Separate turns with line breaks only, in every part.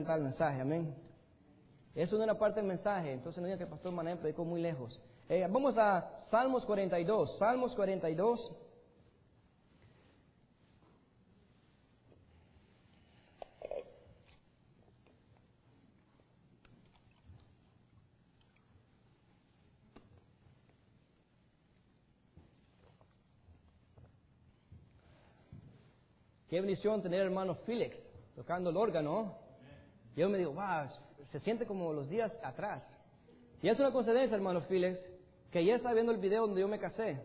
encantar el mensaje, amén. Eso no era parte del mensaje, entonces no diga que el pastor Manuel predicó muy lejos. Vamos a Salmos 42. Salmos 42. Qué bendición tener al hermano Félix tocando el órgano. Yo me digo, wow, se siente como los días atrás. Y es una coincidencia, hermano Félix, que ya estaba viendo el video donde yo me casé.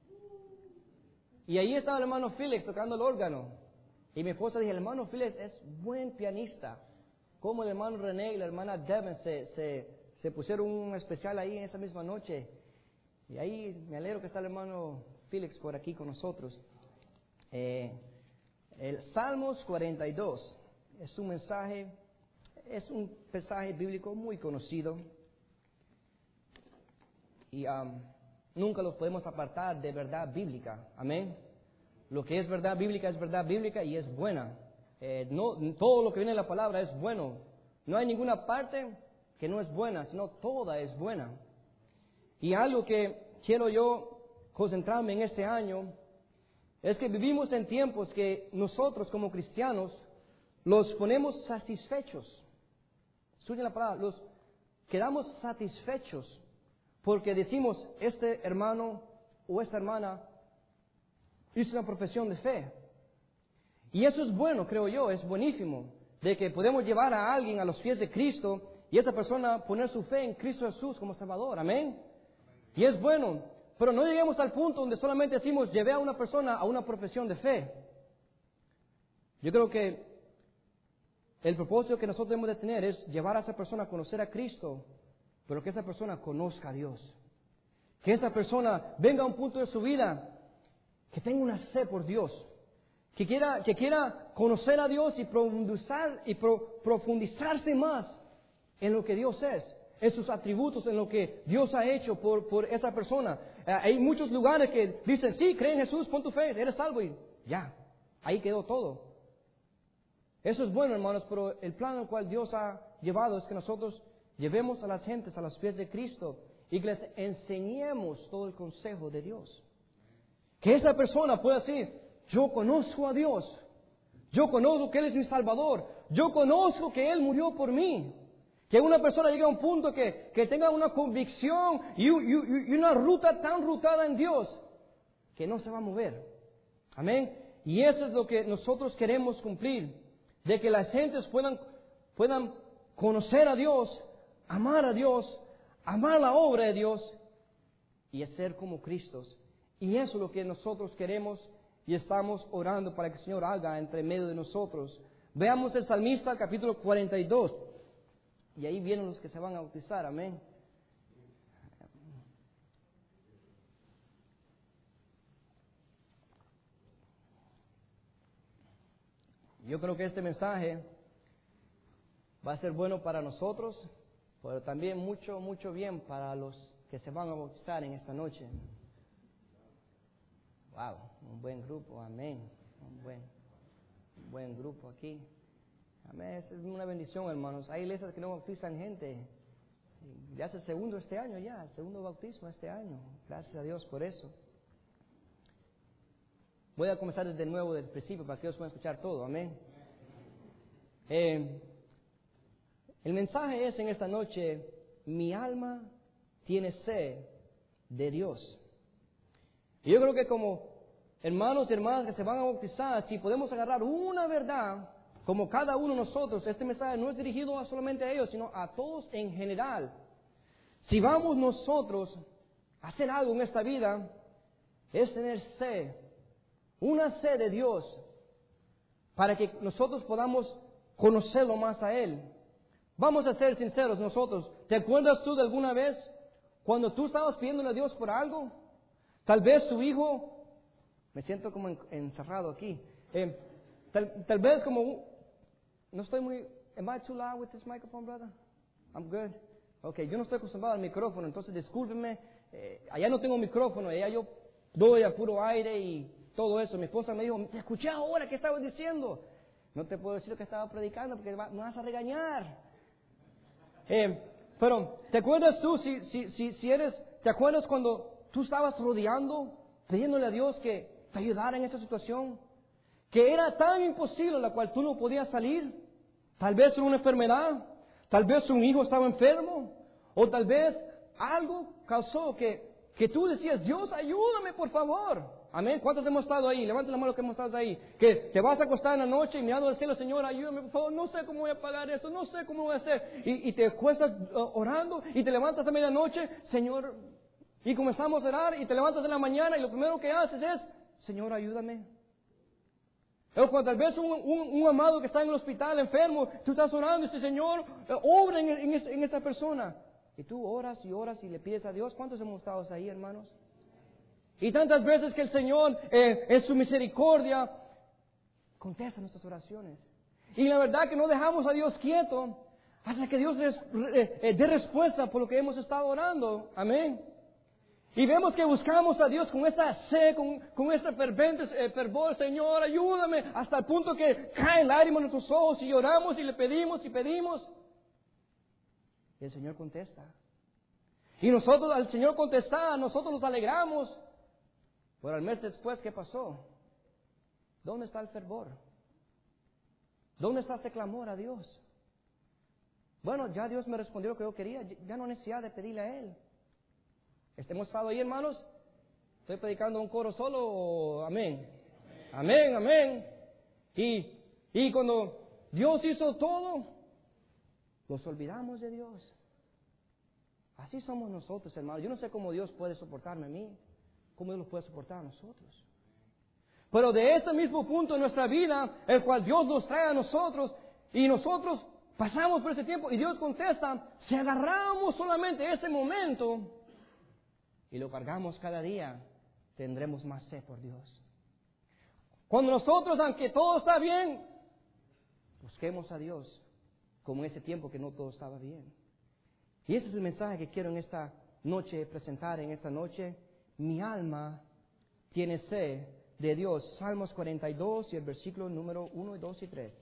Y ahí estaba el hermano Félix tocando el órgano. Y mi esposa dijo, el hermano Félix es buen pianista. Como el hermano René y la hermana Devin se pusieron un especial ahí en esa misma noche. Y ahí me alegro que está el hermano Félix por aquí con nosotros. El Salmos 42 es un mensaje bíblico muy conocido y nunca lo podemos apartar de verdad bíblica. Amén. Lo que es verdad bíblica y es buena. No todo lo que viene en la palabra es bueno. No hay ninguna parte que no es buena, sino toda es buena. Y algo que quiero yo concentrarme en este año es que vivimos en tiempos que nosotros como cristianos los ponemos satisfechos. Escuchen la palabra, los quedamos satisfechos porque decimos, este hermano o esta hermana hizo una profesión de fe. Y eso es bueno, creo yo, es buenísimo, de que podemos llevar a alguien a los pies de Cristo y esa persona poner su fe en Cristo Jesús como Salvador. Amén. Y es bueno. Pero no lleguemos al punto donde solamente decimos, llevé a una persona a una profesión de fe. Yo creo que el propósito que nosotros debemos de tener es llevar a esa persona a conocer a Cristo, pero que esa persona conozca a Dios. Que esa persona venga a un punto de su vida que tenga una sed por Dios. Que quiera conocer a Dios y profundizarse más en lo que Dios es. En sus atributos, en lo que Dios ha hecho por esa persona. Hay muchos lugares que dicen, sí, cree en Jesús, pon tu fe, eres salvo y ya, ahí quedó todo. Eso es bueno, hermanos, pero el plan al cual Dios ha llevado es que nosotros llevemos a las gentes a los pies de Cristo y que les enseñemos todo el consejo de Dios. Que esa persona pueda decir, yo conozco a Dios, yo conozco que Él es mi Salvador, yo conozco que Él murió por mí. Que una persona llegue a un punto que tenga una convicción y una ruta tan rutada en Dios que no se va a mover. Amén. Y eso es lo que nosotros queremos cumplir. De que las gentes puedan conocer a Dios, amar la obra de Dios y ser como Cristo. Y eso es lo que nosotros queremos y estamos orando para que el Señor haga entre medio de nosotros. Veamos el Salmista capítulo 42. Y ahí vienen los que se van a bautizar, amén. Yo creo que este mensaje va a ser bueno para nosotros, pero también mucho, mucho bien para los que se van a bautizar en esta noche. Wow, un buen grupo, amén. Un buen grupo aquí. Amén, es una bendición, hermanos. Hay iglesias que no bautizan gente. Ya es el segundo este año, el segundo bautismo este año. Gracias a Dios por eso. Voy a comenzar desde nuevo, del principio, para que ellos puedan escuchar todo. Amén. El mensaje es en esta noche, mi alma tiene sed de Dios. Y yo creo que como hermanos y hermanas que se van a bautizar, si podemos agarrar una verdad, como cada uno de nosotros, este mensaje no es dirigido solamente a ellos, sino a todos en general. Si vamos nosotros a hacer algo en esta vida, es tener sed, una sed de Dios, para que nosotros podamos conocerlo más a Él. Vamos a ser sinceros nosotros. ¿Te acuerdas tú de alguna vez cuando tú estabas pidiéndole a Dios por algo? Tal vez tu hijo, me siento como encerrado aquí, tal vez como... No estoy muy... Am I too loud with this microphone, brother? I'm good. Okay, yo no estoy acostumbrado al micrófono, entonces discúlpenme. Allá no tengo micrófono, allá yo doy a puro aire y todo eso. Mi esposa me dijo, te escuché ahora, ¿qué estabas diciendo? No te puedo decir lo que estaba predicando porque me vas a regañar. Pero, ¿te acuerdas tú, te acuerdas cuando tú estabas rodeando, pidiéndole a Dios que te ayudara en esa situación? Que era tan imposible la cual tú no podías salir. Tal vez una enfermedad, tal vez un hijo estaba enfermo, o tal vez algo causó que tú decías, Dios, ayúdame por favor. Amén. ¿Cuántos hemos estado ahí? Levanten la mano que hemos estado ahí. Que te vas a acostar en la noche y mirando al cielo, Señor, ayúdame por favor, no sé cómo voy a pagar esto, no sé cómo voy a hacer. Y te acuestas orando y te levantas a medianoche, Señor, y comenzamos a orar y te levantas en la mañana y lo primero que haces es, Señor, ayúdame. O cuando tal vez un amado que está en el hospital enfermo, tú estás orando y dices, Señor, obra en esa persona. Y tú oras y le pides a Dios. ¿Cuántos hemos estado ahí, hermanos? Y tantas veces que el Señor, en su misericordia, contesta nuestras oraciones. Y la verdad que no dejamos a Dios quieto hasta que Dios dé respuesta por lo que hemos estado orando. Amén. Y vemos que buscamos a Dios con esta sed, con este fervente fervor, Señor, ayúdame, hasta el punto que cae lágrimas en nuestros ojos y lloramos y le pedimos y pedimos. Y el Señor contesta. Y nosotros, al Señor contestar, nosotros nos alegramos. Pero al mes después, ¿qué pasó? ¿Dónde está el fervor? ¿Dónde está ese clamor a Dios? Bueno, ya Dios me respondió lo que yo quería, ya no hay necesidad de pedirle a Él. ¿Hemos estado ahí, hermanos? ¿Estoy predicando un coro solo o amén? Amén, amén. Y cuando Dios hizo todo, nos olvidamos de Dios. Así somos nosotros, hermanos. Yo no sé cómo Dios puede soportarme a mí, cómo Dios lo puede soportar a nosotros. Pero de ese mismo punto en nuestra vida, el cual Dios nos trae a nosotros, y nosotros pasamos por ese tiempo, y Dios contesta, si agarramos solamente ese momento, y lo cargamos cada día, tendremos más sed por Dios. Cuando nosotros, aunque todo está bien, busquemos a Dios, como en ese tiempo que no todo estaba bien. Y ese es el mensaje que quiero en esta noche presentar, en esta noche. Mi alma tiene sed de Dios. Salmos 42 y el versículo número 1, 2 y 3.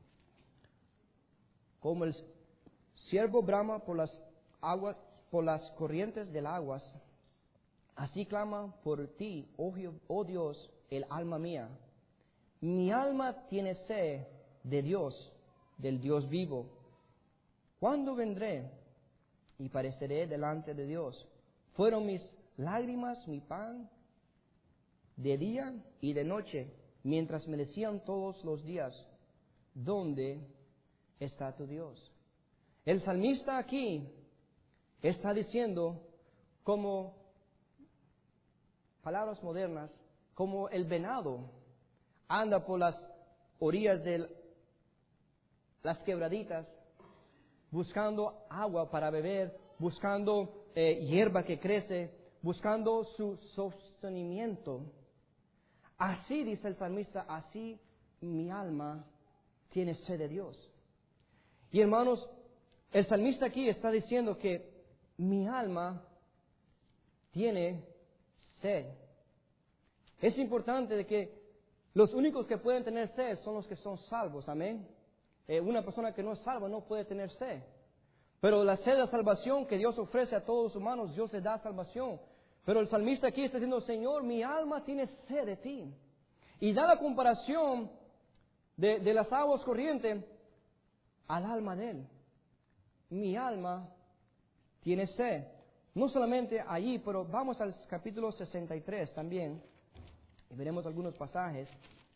Como el ciervo brama por las aguas, por las corrientes del aguas, así clama por ti, oh Dios, el alma mía. Mi alma tiene sed de Dios, del Dios vivo. ¿Cuándo vendré y pareceré delante de Dios? Fueron mis lágrimas mi pan de día y de noche, mientras me decían todos los días, ¿dónde está tu Dios? El salmista aquí está diciendo, como palabras modernas, como el venado anda por las orillas de las quebraditas, buscando agua para beber, buscando hierba que crece, buscando su sostenimiento. Así dice el salmista, así mi alma tiene sed de Dios. Y hermanos, el salmista aquí está diciendo que mi alma tiene sed. Es importante de que los únicos que pueden tener sed son los que son salvos, amén. Una persona que no es salva no puede tener sed. Pero la sed de salvación que Dios ofrece a todos los humanos, Dios les da salvación. Pero el salmista aquí está diciendo, Señor, mi alma tiene sed de ti. Y da la comparación de las aguas corrientes al alma de Él. Mi alma tiene sed. No solamente allí, pero vamos al capítulo 63 también. Y veremos algunos pasajes.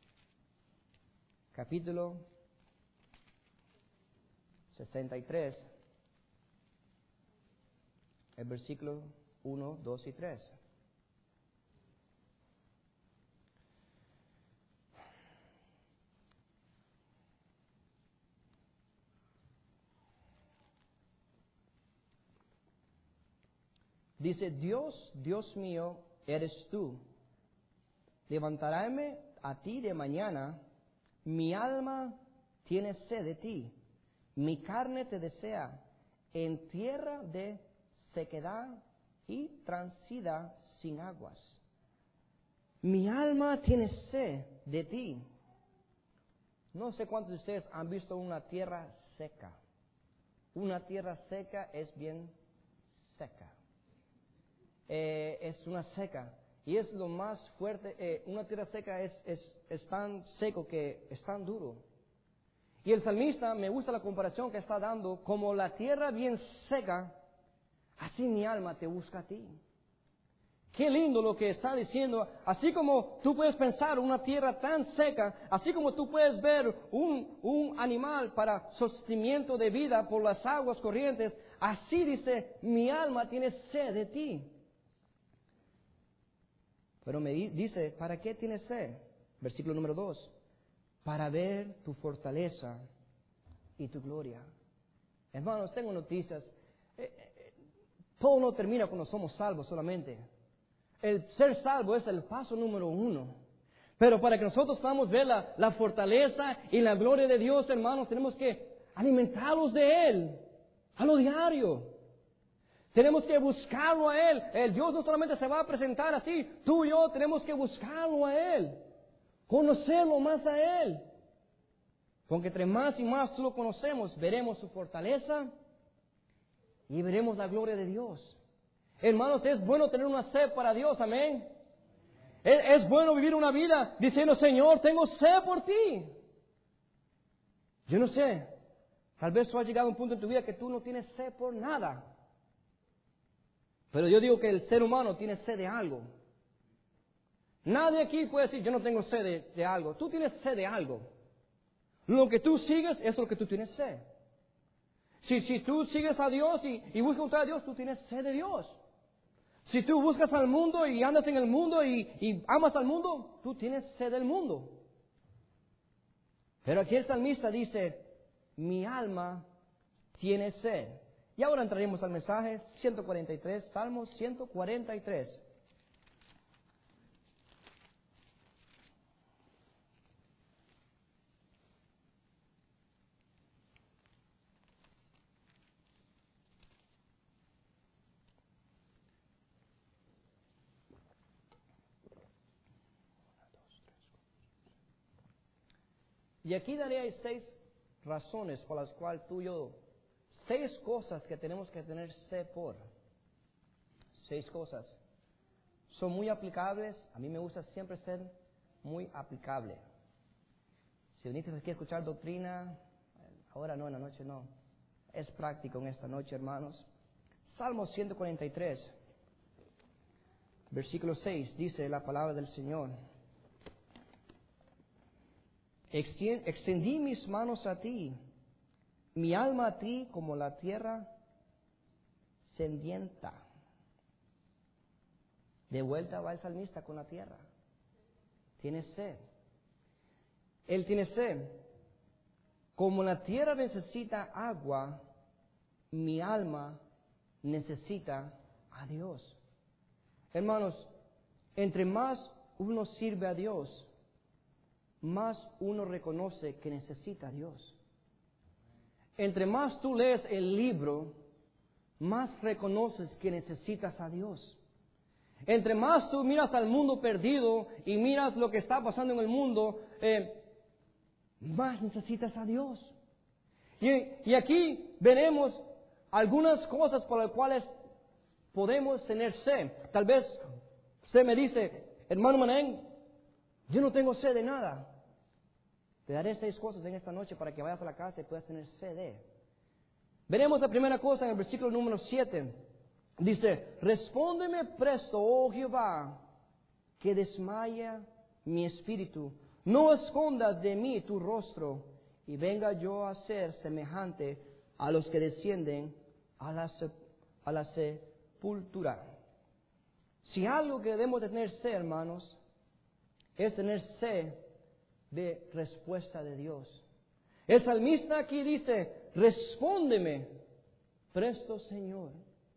Capítulo 63. El versículo 1, 2 y 3. Dice, Dios, Dios mío, eres tú. Levantaráme a ti de mañana, mi alma tiene sed de ti, mi carne te desea, en tierra de sequedad y transida sin aguas. Mi alma tiene sed de ti. No sé cuántos de ustedes han visto una tierra seca. Una tierra seca es bien seca. Es una seca. Y es lo más fuerte. Una tierra seca es tan seco que es tan duro. Y el salmista, me gusta la comparación que está dando, como la tierra bien seca, así mi alma te busca a ti. Qué lindo lo que está diciendo. Así como tú puedes pensar una tierra tan seca, así como tú puedes ver un animal para sostenimiento de vida por las aguas corrientes, así dice, mi alma tiene sed de ti. Pero me dice, ¿para qué tienes sed? Versículo número 2. Para ver tu fortaleza y tu gloria. Hermanos, tengo noticias. Todo no termina cuando somos salvos solamente. El ser salvo es el paso número 1. Pero para que nosotros podamos ver la fortaleza y la gloria de Dios, hermanos, tenemos que alimentarlos de Él a lo diario. Tenemos que buscarlo a Él. El Dios no solamente se va a presentar así, tú y yo tenemos que buscarlo a Él. Conocerlo más a Él. Porque entre más y más lo conocemos, veremos su fortaleza y veremos la gloria de Dios. Hermanos, es bueno tener una sed para Dios, amén. Es bueno vivir una vida diciendo, Señor, tengo sed por ti. Yo no sé, tal vez tú has llegado a un punto en tu vida que tú no tienes sed por nada. Pero yo digo que el ser humano tiene sed de algo. Nadie aquí puede decir, yo no tengo sed de algo. Tú tienes sed de algo. Lo que tú sigues es lo que tú tienes sed. Si tú sigues a Dios y buscas encontrar a Dios, tú tienes sed de Dios. Si tú buscas al mundo y andas en el mundo y amas al mundo, tú tienes sed del mundo. Pero aquí el salmista dice, mi alma tiene sed. Y ahora entraremos al mensaje 143, Salmo 143. Y aquí daré 6 razones por las cuales tú y yo, 6 cosas que tenemos que tener sed por. 6 cosas. Son muy aplicables. A mí me gusta siempre ser muy aplicable. Si viniste aquí a escuchar doctrina, ahora no, en la noche no. Es práctico en esta noche, hermanos. Salmo 143, versículo 6, dice la palabra del Señor. Extendí mis manos a ti, mi alma a ti como la tierra sedienta. De vuelta va el salmista con la tierra. Tiene sed. Él tiene sed. Como la tierra necesita agua, mi alma necesita a Dios. Hermanos, entre más uno sirve a Dios, más uno reconoce que necesita a Dios. Entre más tú lees el libro, más reconoces que necesitas a Dios. Entre más tú miras al mundo perdido y miras lo que está pasando en el mundo, más necesitas a Dios. Y aquí veremos algunas cosas por las cuales podemos tener sed. Tal vez usted me dice, hermano Manén, yo no tengo sed de nada. Te daré 6 cosas en esta noche para que vayas a la casa y puedas tener sed de. Veremos la primera cosa en el versículo número 7. Dice, respóndeme presto, oh Jehová, que desmaya mi espíritu. No escondas de mí tu rostro, y venga yo a ser semejante a los que descienden a la sepultura. Si algo que debemos de tener sed, hermanos, es tener sed de respuesta de Dios. El salmista aquí dice, respóndeme presto, Señor.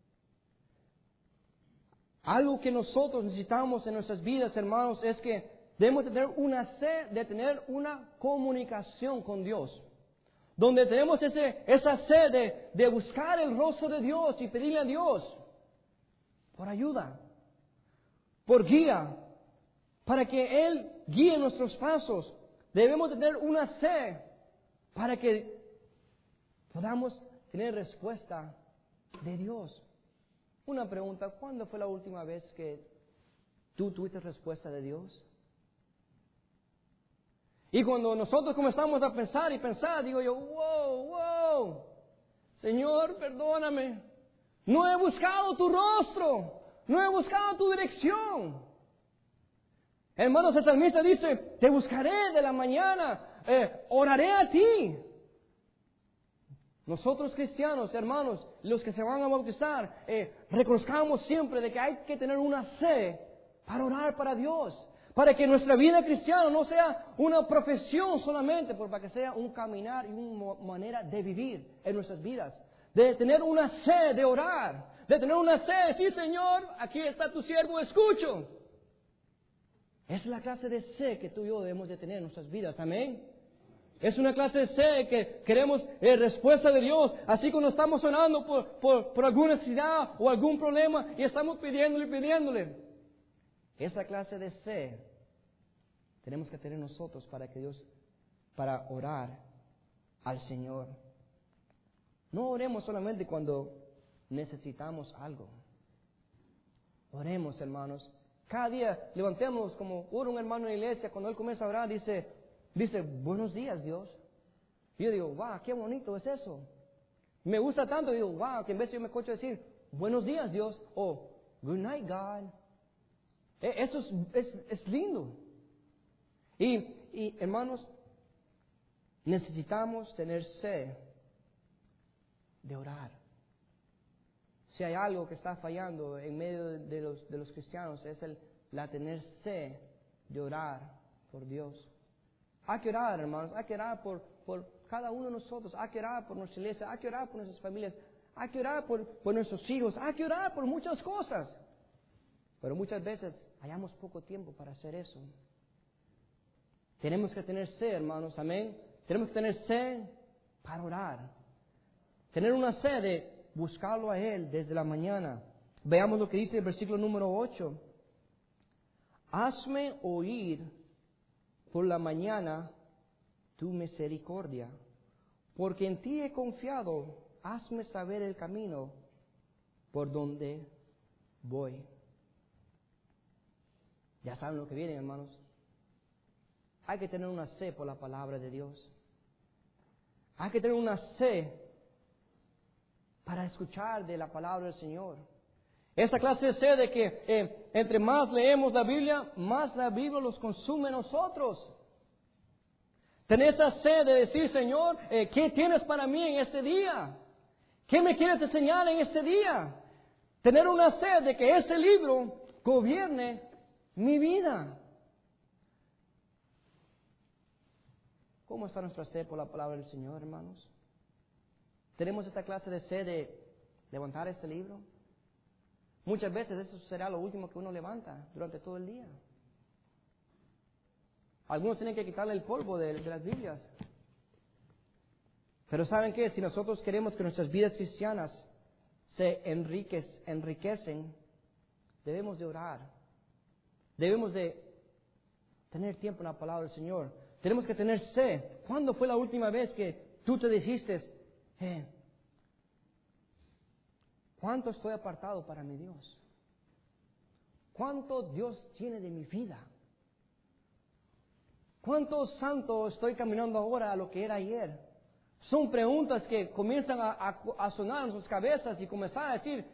Algo que nosotros necesitamos en nuestras vidas, hermanos, es que debemos tener una sed de tener una comunicación con Dios. Donde tenemos esa sed de buscar el rostro de Dios y pedirle a Dios por ayuda, por guía, para que Él guíe nuestros pasos, Debemos de tener una sed para que podamos tener respuesta de Dios. Una pregunta, ¿cuándo fue la última vez que tú tuviste respuesta de Dios? Y cuando nosotros comenzamos a pensar y pensar, digo yo, wow, Señor, perdóname. No he buscado tu rostro, no he buscado tu dirección. Hermanos, el salmista dice, te buscaré de la mañana, oraré a ti. Nosotros cristianos, hermanos, los que se van a bautizar, reconozcamos siempre de que hay que tener una sed para orar para Dios. Para que nuestra vida cristiana no sea una profesión solamente, pero para que sea un caminar y una manera de vivir en nuestras vidas. De tener una sed de orar, de tener una sed, sí Señor, aquí está tu siervo, escucho. Es la clase de sed que tú y yo debemos de tener en nuestras vidas, amén. Es una clase de sed que queremos respuesta de Dios, así cuando estamos orando por alguna necesidad o algún problema y estamos pidiéndole. Esa clase de sed tenemos que tener nosotros para orar al Señor. No oremos solamente cuando necesitamos algo. Oremos, hermanos. Cada día levantemos como ora un hermano en la iglesia, cuando él comienza a orar, dice, buenos días, Dios. Y yo digo, wow, qué bonito es eso. Me gusta tanto, digo, wow, que en vez de yo me escucho decir, buenos días, Dios, o good night, God. Eso es lindo. Y hermanos, necesitamos tener sed de orar. Si hay algo que está fallando en medio de los cristianos, es la tener sed de orar por Dios. Hay que orar, hermanos, hay que orar por cada uno de nosotros, hay que orar por nuestra iglesia, hay que orar por nuestras familias, hay que orar por nuestros hijos, hay que orar por muchas cosas. Pero muchas veces hayamos poco tiempo para hacer eso. Tenemos que tener sed, hermanos, amén. Tenemos que tener sed para orar. Tener una sed de buscarlo a Él desde la mañana. Veamos lo que dice el versículo número 8. Hazme oír por la mañana tu misericordia, porque en ti he confiado. Hazme saber el camino por donde voy. Ya saben lo que viene, hermanos. Hay que tener una sed por la palabra de Dios. Hay que tener una sed para escuchar de la palabra del Señor. Esa clase de sed de que entre más leemos la Biblia, más la Biblia los consume a nosotros. Tener esa sed de decir, Señor, ¿qué tienes para mí en este día? ¿Qué me quieres enseñar en este día? Tener una sed de que ese libro gobierne mi vida. ¿Cómo está nuestra sed por la palabra del Señor, hermanos? ¿Tenemos esta clase de sed de levantar este libro? Muchas veces eso será lo último que uno levanta durante todo el día. Algunos tienen que quitarle el polvo de las Biblias. Pero ¿saben qué? Si nosotros queremos que nuestras vidas cristianas se enriquecen, debemos de orar. Debemos de tener tiempo en la palabra del Señor. Tenemos que tener sed. ¿Cuándo fue la última vez que tú te dijiste, ¿cuánto estoy apartado para mi Dios? ¿Cuánto Dios tiene de mi vida? ¿Cuánto santo estoy caminando ahora a lo que era ayer? Son preguntas que comienzan a sonar en sus cabezas y comenzar a decir,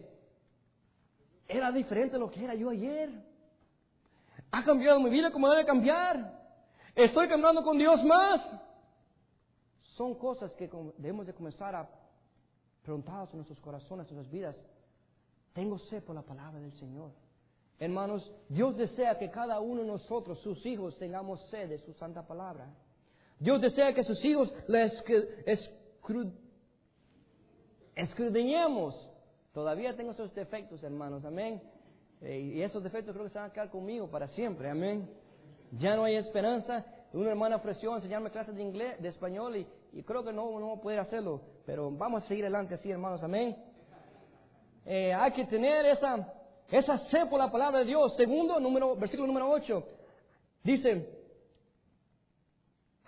¿era diferente lo que era yo ayer? ¿Ha cambiado mi vida como debe cambiar? ¿Estoy caminando con Dios más? Son cosas que debemos de comenzar a preguntarnos en nuestros corazones, en nuestras vidas. Tengo sed por la palabra del Señor. Hermanos, Dios desea que cada uno de nosotros, sus hijos, tengamos sed de su santa palabra. Dios desea que sus hijos la escudriñemos. Todavía tengo esos defectos, hermanos, amén. Y esos defectos creo que se van a quedar conmigo para siempre, amén. Ya no hay esperanza. Una hermana ofreció enseñarme clases de inglés, de español, y creo que no voy a poder hacerlo. Pero vamos a seguir adelante así, hermanos, amén. Hay que tener esa sed por la palabra de Dios. Segundo, versículo número 8. Dice,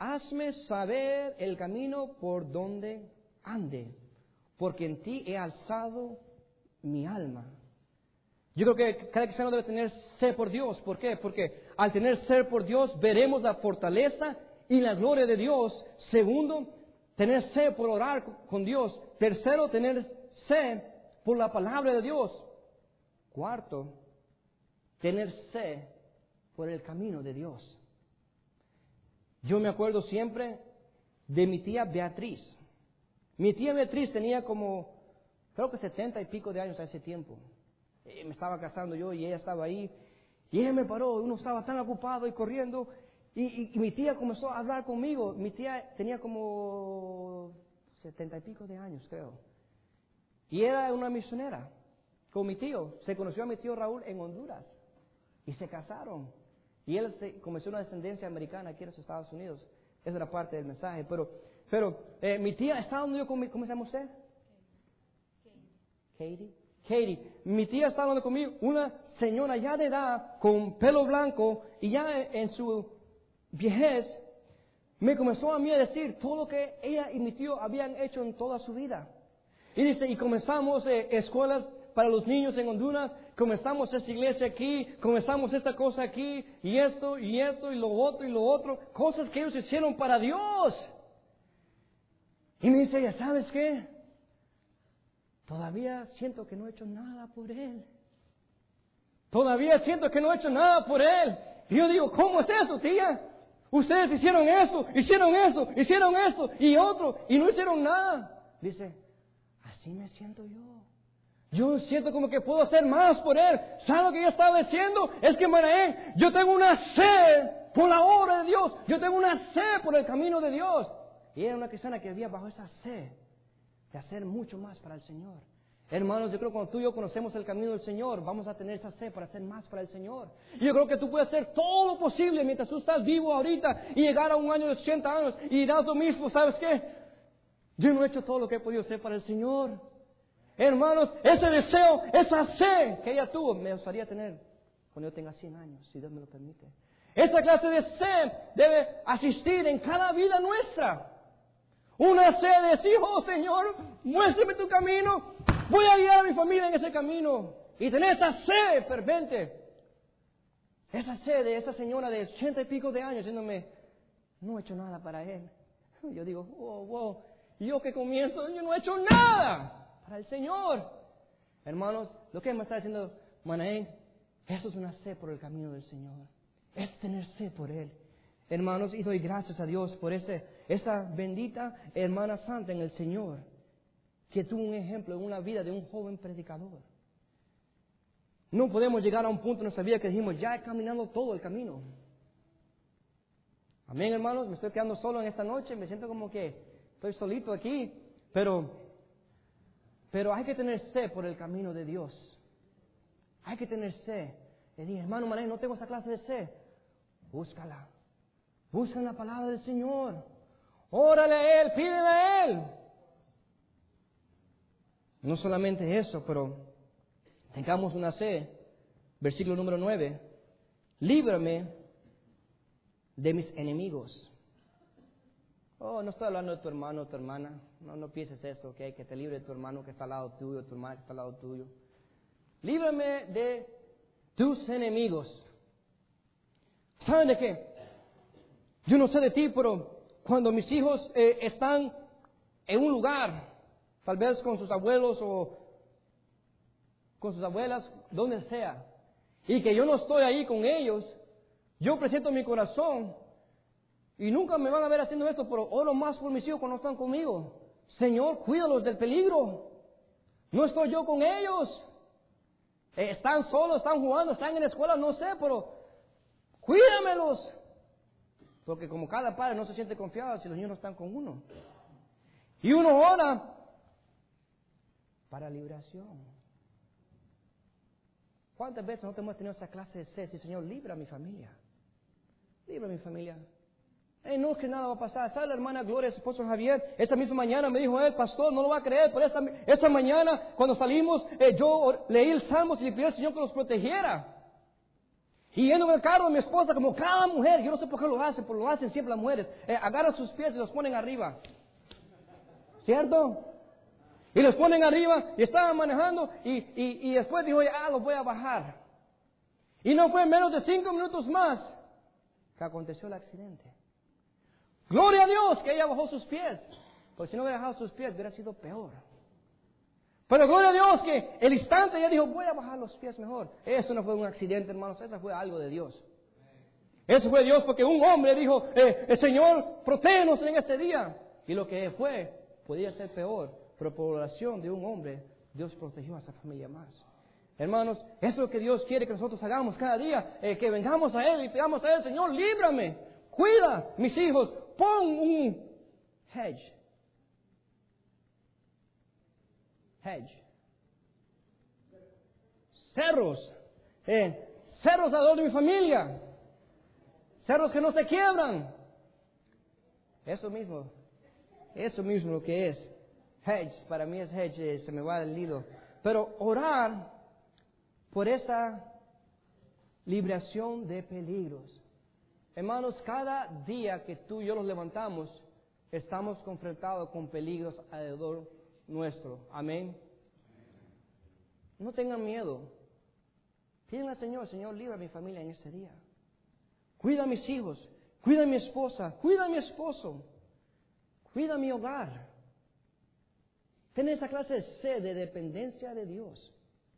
hazme saber el camino por donde ande, porque en ti he alzado mi alma. Yo creo que cada cristiano debe tener sed por Dios. ¿Por qué? Porque al tener sed por Dios veremos la fortaleza y la gloria de Dios. Segundo, tener sed por orar con Dios. Tercero, tener sed por la palabra de Dios. Cuarto, tener sed por el camino de Dios. Yo me acuerdo siempre de mi tía Beatriz. Mi tía Beatriz tenía como, creo que 70 y pico de años a ese tiempo. Me estaba casando yo y ella estaba ahí. Y ella me paró, uno estaba tan ocupado y corriendo. Y mi tía comenzó a hablar conmigo. Mi tía tenía como 70 y pico de años, creo. Y era una misionera con mi tío. Se conoció a mi tío Raúl en Honduras. Y se casaron. Y él comenzó una descendencia americana aquí en los Estados Unidos. Esa era parte del mensaje. Pero mi tía, ¿estaba hablando yo con ¿cómo se llama usted? Katie. Mi tía estaba hablando conmigo, una señora ya de edad, con pelo blanco, y ya en su viejez, me comenzó a mí a decir todo lo que ella y mi tío habían hecho en toda su vida. Y dice, y comenzamos escuelas para los niños en Honduras, comenzamos esta iglesia aquí, comenzamos esta cosa aquí, y esto, y lo otro, cosas que ellos hicieron para Dios. Y me dice ella, ¿sabes qué? Todavía siento que no he hecho nada por Él. Todavía siento que no he hecho nada por Él. Y yo digo, ¿cómo es eso, tía? Ustedes hicieron eso, y otro, y no hicieron nada. Dice, así me siento yo. Yo siento como que puedo hacer más por Él. ¿Sabe lo que ella estaba diciendo? Es que, Manaén, yo tengo una sed por la obra de Dios. Yo tengo una sed por el camino de Dios. Y era una cristiana que vivía bajo esa sed de hacer mucho más para el Señor. Hermanos, yo creo que cuando tú y yo conocemos el camino del Señor, vamos a tener esa sed para hacer más para el Señor. Y yo creo que tú puedes hacer todo lo posible mientras tú estás vivo ahorita y llegar a un año de 80 años y dirás lo mismo, ¿sabes qué? Yo no he hecho todo lo que he podido hacer para el Señor. Hermanos, ese deseo, esa sed que ella tuvo, me gustaría tener cuando yo tenga 100 años, si Dios me lo permite. Esta clase de sed debe asistir en cada vida nuestra. Una sed de decir, oh Señor, muéstrame tu camino, voy a guiar a mi familia en ese camino. Y tener esa sed fervente. Esa sed de esa señora de 80 y pico de años diciéndome, no he hecho nada para Él. Yo digo, wow, yo que comienzo, yo no he hecho nada para el Señor. Hermanos, lo que me está diciendo Manaén, eso es una sed por el camino del Señor. Es tener sed por Él. Hermanos, y doy gracias a Dios por esa bendita hermana santa en el Señor, que tuvo un ejemplo en una vida de un joven predicador. No podemos llegar a un punto en nuestra vida que dijimos, ya he caminado todo el camino. Amén, hermanos, me estoy quedando solo en esta noche, me siento como que estoy solito aquí, pero hay que tener sed por el camino de Dios. Hay que tener sed. Le dije, hermano Manuel, no tengo esa clase de sed. Búscala. Busca en la palabra del Señor. Órale a Él, pídele a Él. No solamente eso, pero tengamos una sed. Versículo número 9. Líbrame de mis enemigos. Oh, no estoy hablando de tu hermano o tu hermana. No pienses eso, ¿ok? Que te libre de tu hermano que está al lado tuyo, tu hermana que está al lado tuyo. Líbrame de tus enemigos. ¿Saben de qué? Yo no sé de ti, pero cuando mis hijos están en un lugar, tal vez con sus abuelos o con sus abuelas, donde sea, y que yo no estoy ahí con ellos, yo presento mi corazón y nunca me van a ver haciendo esto, pero oro más por mis hijos cuando están conmigo. Señor, cuídalos del peligro. No estoy yo con ellos. Están solos, están jugando, están en la escuela, no sé, pero cuídamelos. Porque como cada padre no se siente confiado si los niños no están con uno. Y uno ora para liberación. ¿Cuántas veces no hemos tenido esa clase de sed? Sí, Señor, libra a mi familia. Libra a mi familia. No es que nada va a pasar. ¿Sabe la hermana Gloria, su esposo Javier? Esta misma mañana me dijo él, pastor, no lo va a creer, pero esta mañana cuando salimos, yo leí el Salmo y le pedí al Señor que los protegiera. Y yendo en el carro de mi esposa, como cada mujer, yo no sé por qué lo hacen, pero lo hacen siempre las mujeres, agarran sus pies y los ponen arriba. ¿Cierto? Y los ponen arriba y estaban manejando y después dijo, los voy a bajar. Y no fue menos de 5 minutos más que aconteció el accidente. Gloria a Dios que ella bajó sus pies, porque si no hubiera bajado sus pies hubiera sido peor. Pero gloria a Dios que el instante ella dijo, voy a bajar los pies mejor. Eso no fue un accidente, hermanos, eso fue algo de Dios. Eso fue Dios porque un hombre dijo, el Señor, protégenos en este día. Y lo que fue, podía ser peor, pero por oración de un hombre, Dios protegió a esa familia más. Hermanos, eso es lo que Dios quiere que nosotros hagamos cada día, que vengamos a Él y pidamos a Él, Señor, líbrame, cuida mis hijos, pon un hedge. Cerros, cerros alrededor de mi familia, cerros que no se quiebran. Eso mismo lo que es hedge, para mí es hedge, se me va el hilo. Pero orar por esta liberación de peligros. Hermanos, cada día que tú y yo nos levantamos, estamos confrontados con peligros alrededor nuestro. Amén. No tengan miedo. Pídenle al Señor, Señor, libra a mi familia en ese día. Cuida a mis hijos, cuida a mi esposa, cuida a mi esposo, cuida a mi hogar. Ten esa clase de sed, de dependencia de Dios.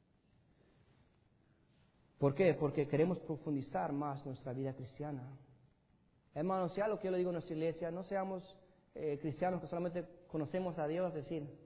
¿Por qué? Porque queremos profundizar más nuestra vida cristiana. Hermanos, sea lo que yo le digo en nuestra iglesia, no seamos cristianos que solamente conocemos a Dios, es decir,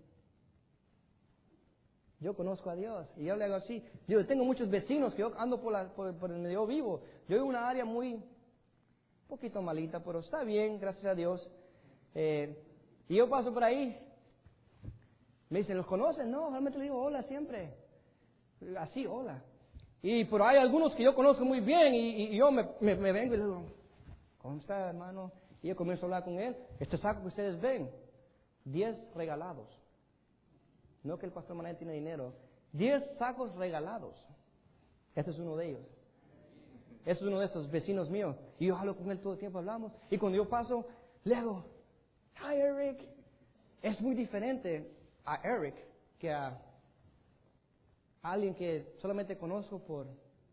yo conozco a Dios y yo le hago así. Yo tengo muchos vecinos que yo ando por donde yo vivo. Yo vivo en una área un poquito malita, pero está bien, gracias a Dios. Y yo paso por ahí. Me dicen, ¿los conocen? No, realmente le digo hola siempre. Así, hola. Pero hay algunos que yo conozco muy bien y yo me vengo y le digo, ¿cómo está, hermano? Y yo comienzo a hablar con él. Este saco que ustedes ven, 10 regalados. No que el pastor Manuel tiene dinero. 10 sacos regalados. Este es uno de ellos. Este es uno de esos vecinos míos. Y yo hablo con él todo el tiempo, hablamos. Y cuando yo paso, le hago, hi Eric. Es muy diferente a Eric que a alguien que solamente conozco por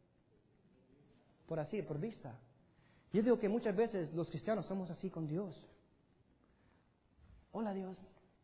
vista. Yo digo que muchas veces los cristianos somos así con Dios. Hola Dios.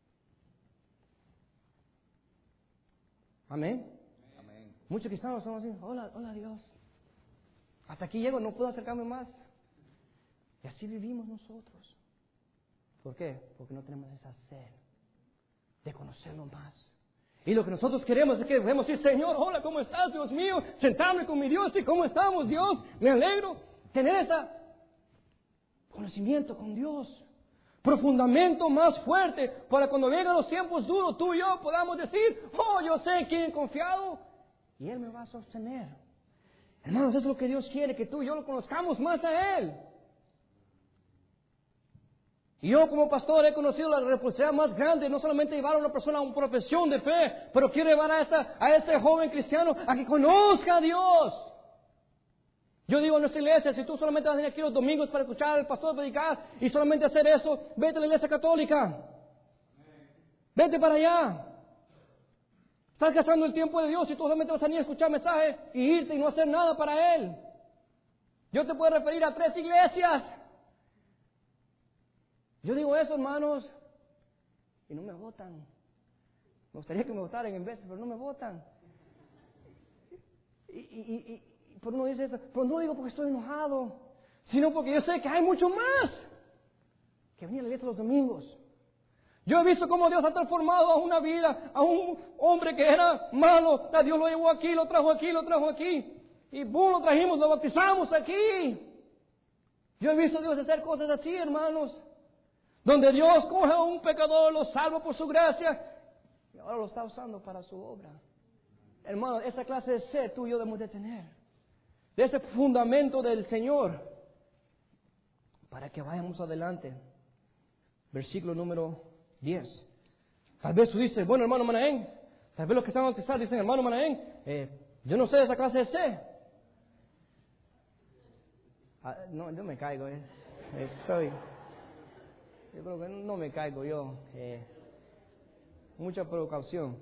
Amén. Amén. Muchos cristianos somos así. Hola Dios. Hasta aquí llego, no puedo acercarme más. Y así vivimos nosotros. ¿Por qué? Porque no tenemos esa sed de conocerlo más. Y lo que nosotros queremos es que debemos decir, Señor, hola, ¿cómo estás, Dios mío? Sentarme con mi Dios y ¿cómo estamos, Dios? Me alegro. Tener ese conocimiento con Dios. Profundamiento más fuerte para cuando vengan los tiempos duros, tú y yo podamos decir, yo sé en quién he confiado y Él me va a sostener. Hermanos, eso es lo que Dios quiere, que tú y yo lo conozcamos más a Él. Y yo como pastor he conocido la responsabilidad más grande, no solamente llevar a una persona a una profesión de fe, pero quiero llevar a este joven cristiano a que conozca a Dios. Yo digo en nuestra iglesia, si tú solamente vas a venir aquí los domingos para escuchar al pastor predicar y solamente hacer eso, vete a la iglesia católica. Vete para allá. Estás gastando el tiempo de Dios y tú solamente vas a venir a escuchar mensajes y irte y no hacer nada para Él. Yo te puedo referir a 3 iglesias. Yo digo eso, hermanos, y no me votan. Me gustaría que me votaran en veces, pero no me votan. Pero uno dice eso, pero no digo porque estoy enojado, sino porque yo sé que hay mucho más que venir a la iglesia los domingos. Yo he visto cómo Dios ha transformado a una vida, a un hombre que era malo, Dios lo llevó aquí, lo trajo aquí, y boom, lo trajimos, lo bautizamos aquí. Yo he visto a Dios hacer cosas así, hermanos, donde Dios coge a un pecador, lo salva por su gracia, y ahora lo está usando para su obra. Hermano, esa clase de sed tú y yo debemos de tener, de ese fundamento del Señor, para que vayamos adelante. Versículo número 10. Tal vez tú dices, bueno, hermano Manaén, tal vez los que están bautizados dicen, hermano Manaén, yo no sé de esa clase de sed. No me caigo. Yo creo que no me caigo yo. Mucha precaución.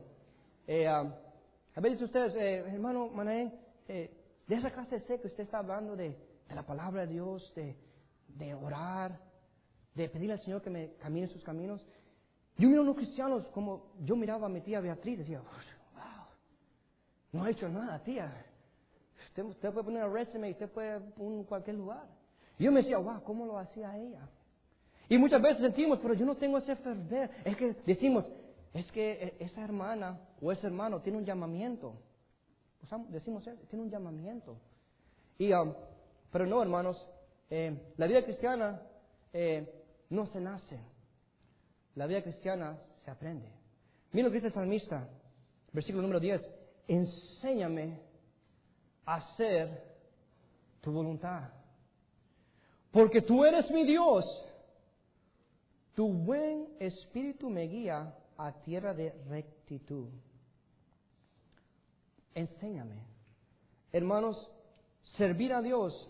A veces ustedes, hermano Manaén, de esa clase de sé que usted está hablando de la palabra de Dios, de orar, de pedirle al Señor que me camine sus caminos. Yo miro a unos cristianos como yo miraba a mi tía Beatriz, decía, wow, no ha hecho nada, tía. Usted puede poner un resume, usted puede poner en cualquier lugar. Y yo me decía, wow, ¿cómo lo hacía ella? Y muchas veces sentimos, pero yo no tengo ese fervor. Es que decimos, es que esa hermana o ese hermano tiene un llamamiento. Decimos eso, tiene un llamamiento. Pero no, hermanos, la vida cristiana no se nace. La vida cristiana se aprende. Mira lo que dice el salmista, versículo número 10. Enséñame a hacer tu voluntad. Porque tú eres mi Dios. Tu buen espíritu me guía a tierra de rectitud. Enséñame. Hermanos, servir a Dios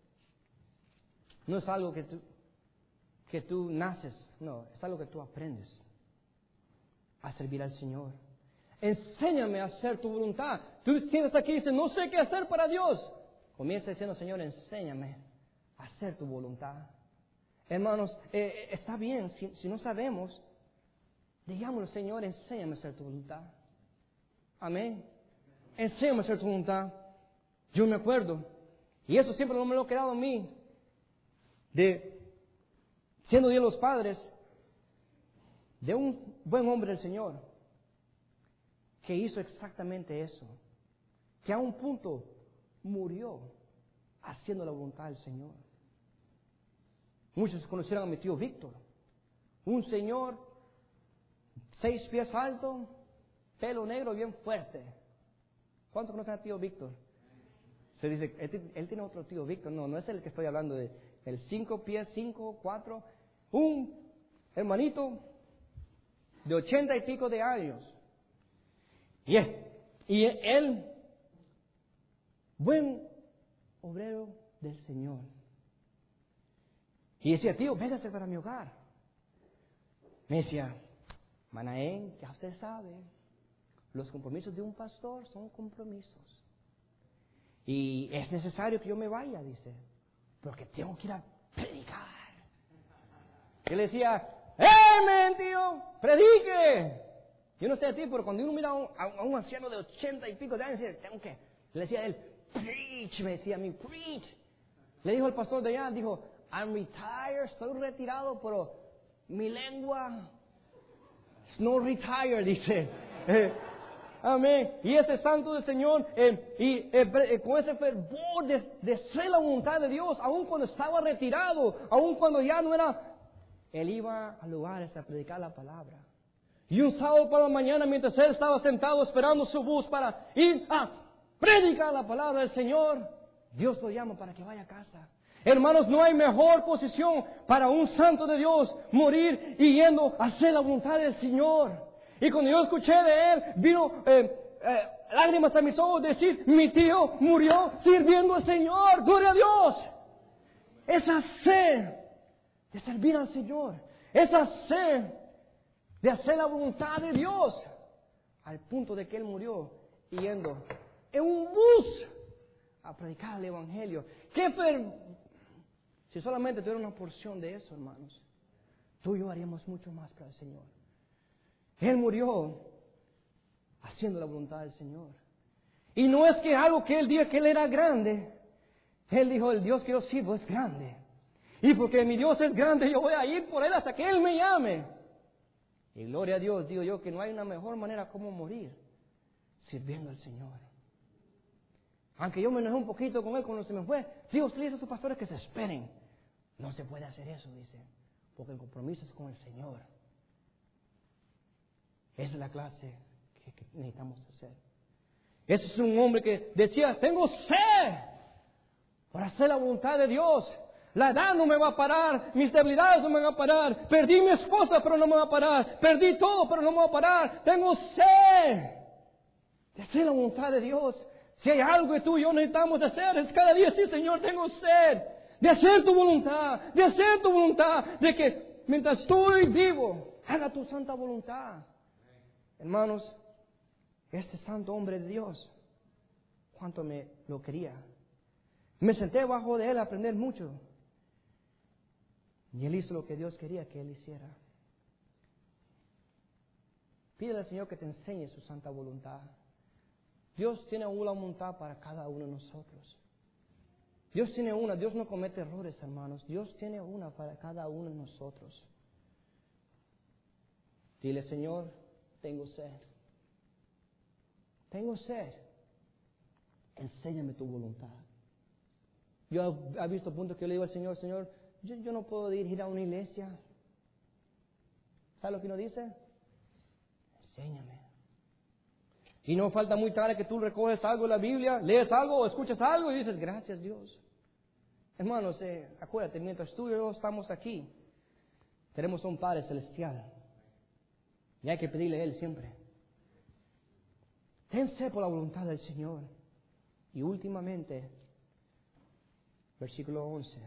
no es algo que tú naces. No, es algo que tú aprendes a servir al Señor. Enséñame a hacer tu voluntad. Tú sientes aquí y dices, no sé qué hacer para Dios. Comienza diciendo, Señor, enséñame a hacer tu voluntad. Hermanos, está bien, si no sabemos, digámosle, Señor, enséñame a hacer tu voluntad. Amén. Enséñame a hacer tu voluntad. Yo me acuerdo, y eso siempre no me lo ha quedado a mí, de siendo Dios los padres, de un buen hombre del Señor, que hizo exactamente eso, que a un punto murió haciendo la voluntad del Señor. Muchos conocieron a mi tío Víctor, un señor 6 pies alto, pelo negro bien fuerte. ¿Cuántos conocen a tío Víctor? Se dice, él tiene otro tío Víctor. No es el que estoy hablando de el 5 pies, 5, 4, un hermanito de 80 y pico de años. Y él, buen obrero del Señor. Y decía, tío, véngase para mi hogar. Me decía, Manaén, ya usted sabe, los compromisos de un pastor son compromisos. Y es necesario que yo me vaya, dice, porque tengo que ir a predicar. Yo le decía, ¡men, tío! ¡Predique! Yo no sé a ti, pero cuando uno mira a un anciano de 80 y pico de años, le decía a él, preach, me decía a mí, preach. Le dijo el pastor de allá, dijo, I'm retired, estoy retirado, pero mi lengua no retired, dice. Amén. Y ese santo del Señor, con ese fervor de hacer la voluntad de Dios, aun cuando estaba retirado, aun cuando ya no era, él iba a lugares a predicar la palabra. Y un sábado por la mañana, mientras él estaba sentado esperando su bus para ir a predicar la palabra del Señor, Dios lo llama para que vaya a casa. Hermanos, no hay mejor posición para un santo de Dios morir y yendo a hacer la voluntad del Señor. Y cuando yo escuché de él, vino lágrimas a mis ojos decir, mi tío murió sirviendo al Señor. ¡Gloria a Dios! Esa sed de servir al Señor, esa sed de hacer la voluntad de Dios, al punto de que él murió yendo en un bus a predicar el Evangelio. Si solamente tuviera una porción de eso, hermanos, tú y yo haríamos mucho más para el Señor. Él murió haciendo la voluntad del Señor. Y no es que algo que él diga que él era grande. Él dijo, el Dios que yo sirvo es grande. Y porque mi Dios es grande, yo voy a ir por él hasta que él me llame. Y gloria a Dios, digo yo, que no hay una mejor manera como morir sirviendo al Señor. Aunque yo me enojé un poquito con él cuando se me fue, Dios le dice a sus pastores que se esperen. No se puede hacer eso, dice, porque el compromiso es con el Señor. Esa es la clase que necesitamos hacer. Ese es un hombre que decía, tengo sed por hacer la voluntad de Dios. La edad no me va a parar, mis debilidades no me van a parar. Perdí mi esposa, pero no me va a parar. Perdí todo, pero no me va a parar. Tengo sed de hacer la voluntad de Dios. Si hay algo que tú y yo necesitamos hacer, es cada día decir, Señor, tengo sed de hacer tu voluntad, de que mientras estoy vivo, haga tu santa voluntad. Hermanos, este santo hombre de Dios, cuánto me lo quería. Me senté bajo de él a aprender mucho. Y él hizo lo que Dios quería que él hiciera. Pídele al Señor que te enseñe su santa voluntad. Dios tiene una voluntad para cada uno de nosotros. Dios tiene una, Dios no comete errores, hermanos. Dios tiene una para cada uno de nosotros. Dile, Señor, tengo sed. Tengo sed. Enséñame tu voluntad. Yo he visto puntos que yo le digo al Señor, Señor, yo no puedo ir a una iglesia. ¿Sabes lo que uno dice? Enséñame. Y no falta muy tarde que tú recoges algo de la Biblia, lees algo o escuchas algo y dices, gracias Dios. Hermanos, acuérdate, mientras tú y yo estamos aquí, tenemos un Padre Celestial. Y hay que pedirle a Él siempre. Ten sed por la voluntad del Señor. Y últimamente, versículo 11.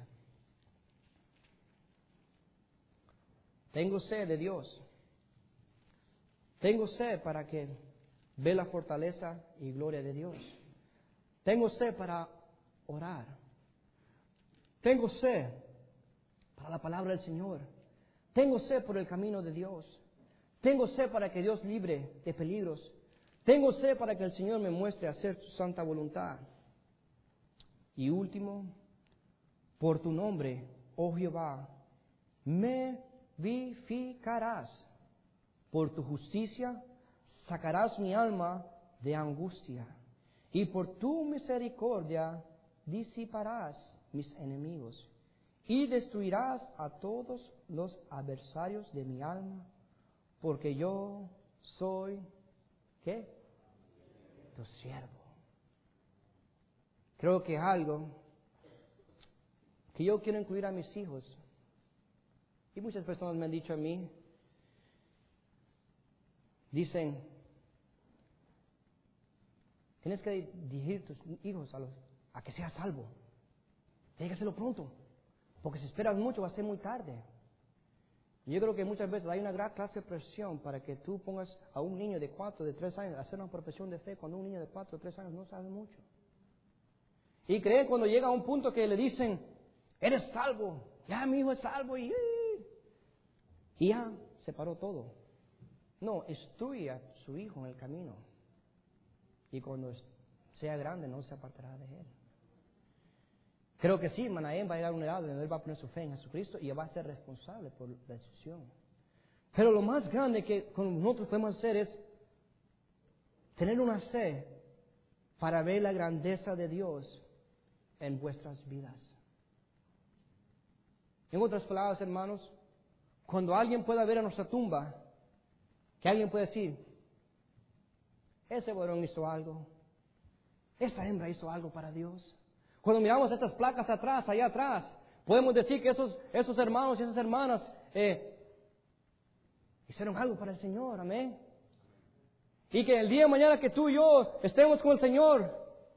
Tengo sed de Dios. Tengo sed para que vea la fortaleza y gloria de Dios. Tengo sed para orar. Tengo sed para la palabra del Señor. Tengo sed por el camino de Dios. Tengo sed para que Dios libre de peligros. Tengo sed para que el Señor me muestre hacer su santa voluntad. Y último, por tu nombre, oh Jehová, me vivificarás. Por tu justicia sacarás mi alma de angustia. Y por tu misericordia disiparás mis enemigos. Y destruirás a todos los adversarios de mi alma. Porque yo soy, ¿qué? Tu siervo. Creo que es algo que yo quiero incluir a mis hijos. Y muchas personas me han dicho a mí, dicen, tienes que dirigir tus hijos a que seas salvo. Tienes que hacerlo pronto, porque si esperas mucho va a ser muy tarde. Y yo creo que muchas veces hay una gran clase de presión para que tú pongas a un niño de 4, de 3 años a hacer una profesión de fe cuando un niño de 4 o 3 años no sabe mucho. Y creen cuando llega a un punto que le dicen, eres salvo, ya mi hijo es salvo y ya se paró todo. No, instruye a su hijo en el camino. Y cuando sea grande no se apartará de él. Creo que sí, Manahem va a llegar a una edad donde él va a poner su fe en Jesucristo y va a ser responsable por la decisión. Pero lo más grande que nosotros podemos hacer es tener una sed para ver la grandeza de Dios en vuestras vidas. En otras palabras, hermanos, cuando alguien pueda ver a nuestra tumba, que alguien puede decir, ese varón hizo algo, esta hembra hizo algo para Dios. Cuando miramos estas placas atrás, allá atrás, podemos decir que esos hermanos y esas hermanas hicieron algo para el Señor, amén. Y que el día de mañana que tú y yo estemos con el Señor,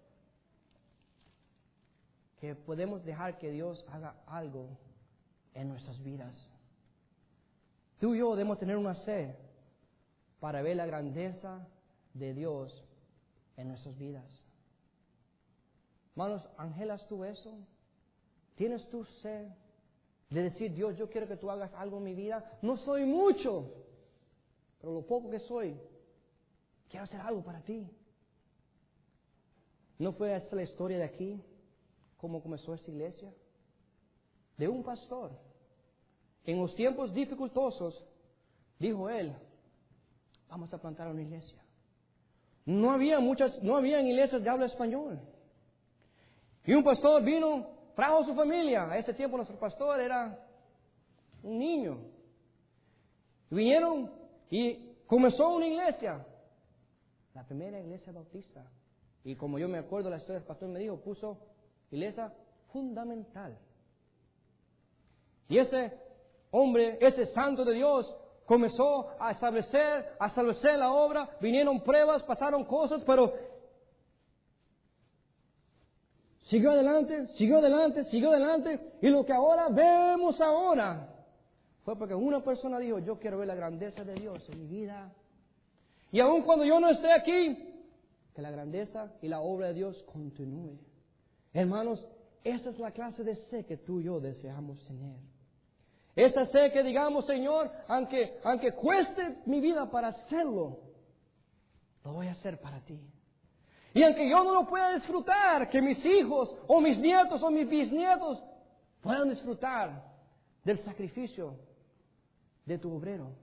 que podemos dejar que Dios haga algo en nuestras vidas. Tú y yo debemos tener una sed para ver la grandeza de Dios en nuestras vidas. Hermanos, ¿anhelas tú eso? ¿Tienes tu sed de decir, Dios, yo quiero que tú hagas algo en mi vida? No soy mucho, pero lo poco que soy, quiero hacer algo para ti. ¿No fue esa la historia de aquí? ¿Cómo comenzó esta iglesia? De un pastor. En los tiempos dificultosos, dijo él, vamos a plantar una iglesia. No había iglesias de habla español. Y un pastor vino, trajo a su familia. A ese tiempo nuestro pastor era un niño. Vinieron y comenzó una iglesia. La primera iglesia bautista. Y como yo me acuerdo la historia del pastor me dijo, puso iglesia fundamental. Y ese hombre, ese santo de Dios, comenzó a establecer la obra. Vinieron pruebas, pasaron cosas, pero siguió adelante, siguió adelante, siguió adelante. Y lo que ahora vemos ahora fue porque una persona dijo, yo quiero ver la grandeza de Dios en mi vida. Y aun cuando yo no esté aquí, que la grandeza y la obra de Dios continúe. Hermanos, esa es la clase de sed que tú y yo deseamos tener. Esa sed que digamos, Señor, aunque cueste mi vida para hacerlo, lo voy a hacer para ti. Y aunque yo no lo pueda disfrutar, que mis hijos o mis nietos o mis bisnietos puedan disfrutar del sacrificio de tu obrero.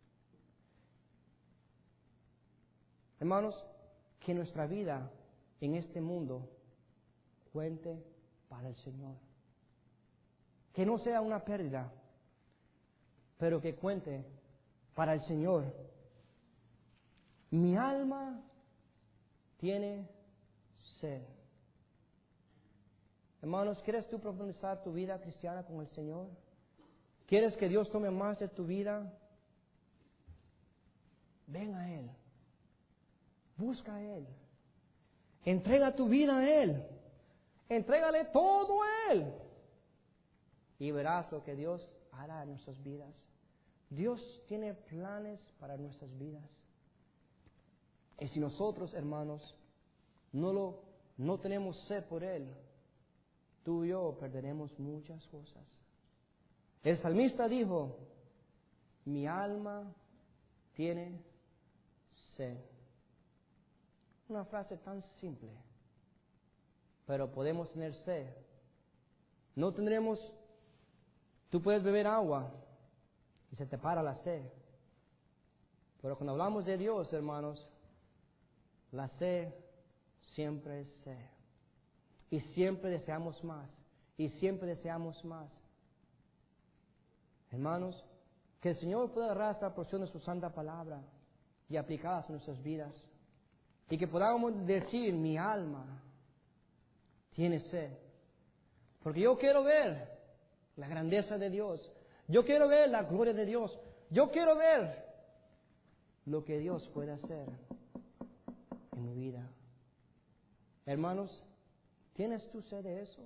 Hermanos, que nuestra vida en este mundo cuente para el Señor. Que no sea una pérdida, pero que cuente para el Señor. Mi alma tiene sed. Hermanos, ¿quieres tú profundizar tu vida cristiana con el Señor? ¿Quieres que Dios tome más de tu vida? Ven a Él. Busca a Él. Entrega tu vida a Él. Entrégale todo a Él. Y verás lo que Dios hará en nuestras vidas. Dios tiene planes para nuestras vidas. Y si nosotros, hermanos, no tenemos sed por Él, tú y yo perderemos muchas cosas. El salmista dijo, mi alma tiene sed. Una frase tan simple, pero podemos tener sed. No tendremos, tú puedes beber agua y se te para la sed. Pero cuando hablamos de Dios, hermanos, la sed siempre es sed. Y siempre deseamos más. Y siempre deseamos más. Hermanos, que el Señor pueda agarrar esta porción de su santa palabra y aplicarla a nuestras vidas. Y que podamos decir, mi alma tiene sed. Porque yo quiero ver la grandeza de Dios. Yo quiero ver la gloria de Dios. Yo quiero ver lo que Dios puede hacer en mi vida. Hermanos, ¿tienes tú sed de eso?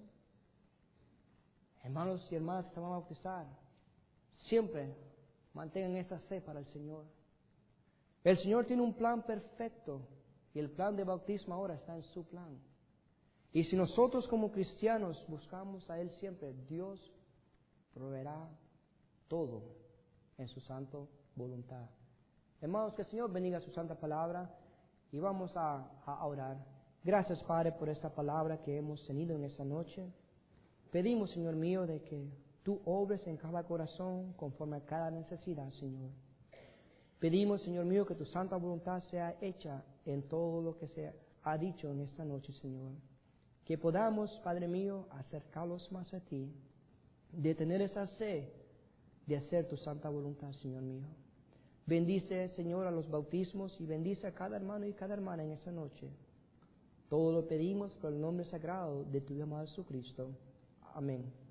Hermanos y hermanas que se van a bautizar, siempre mantengan esa sed para el Señor. El Señor tiene un plan perfecto y el plan de bautismo ahora está en su plan. Y si nosotros como cristianos buscamos a Él siempre, Dios proveerá todo en su santa voluntad. Hermanos, que el Señor bendiga su santa palabra y vamos a orar. Gracias, Padre, por esta palabra que hemos tenido en esta noche. Pedimos, Señor mío, de que tú obres en cada corazón conforme a cada necesidad, Señor. Pedimos, Señor mío, que tu santa voluntad sea hecha en todo lo que se ha dicho en esta noche, Señor. Que podamos, Padre mío, acercarlos más a ti, de tener esa sed de hacer tu santa voluntad, Señor mío. Bendice, Señor, a los bautismos y bendice a cada hermano y cada hermana en esta noche. Todo lo pedimos por el nombre sagrado de tu amado Jesucristo. Amén.